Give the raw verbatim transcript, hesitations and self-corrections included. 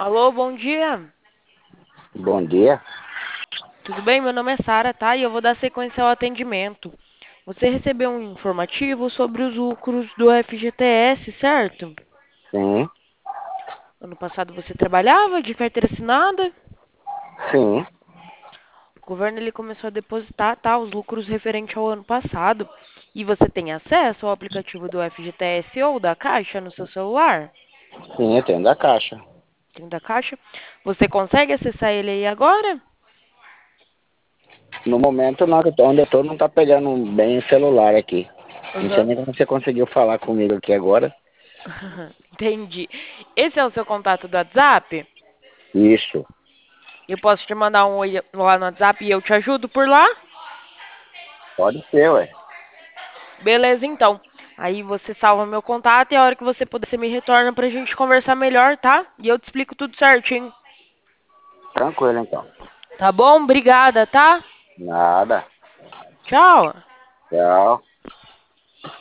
Alô, bom dia. Bom dia. Tudo bem? Meu nome é Sara, tá? E eu vou dar sequência ao atendimento. Você recebeu um informativo sobre os lucros do F G T S, certo? Sim, Ano passado você trabalhava de carteira assinada. sim, O governo ele começou a depositar, tá, os lucros referentes ao ano passado. E você tem acesso ao aplicativo do F G T S ou da Caixa no seu celular? sim, eu tenho da Caixa. Tem da Caixa? Você consegue acessar ele aí agora? No momento, não, que eu tô- onde eu tô, não tá pegando bem o celular aqui. Não sei Aham. nem como você conseguiu falar comigo aqui agora. Entendi. Esse é o seu contato do WhatsApp? Isso, Eu posso te mandar um oi lá no WhatsApp e eu te ajudo por lá? pode ser, ué. Beleza, então. Aí você salva meu contato e a hora que você puder, você me retorna pra gente conversar melhor, tá? E eu te explico tudo certinho. Tranquilo, então. Tá bom? Obrigada, tá? Nada. Tchau. Tchau.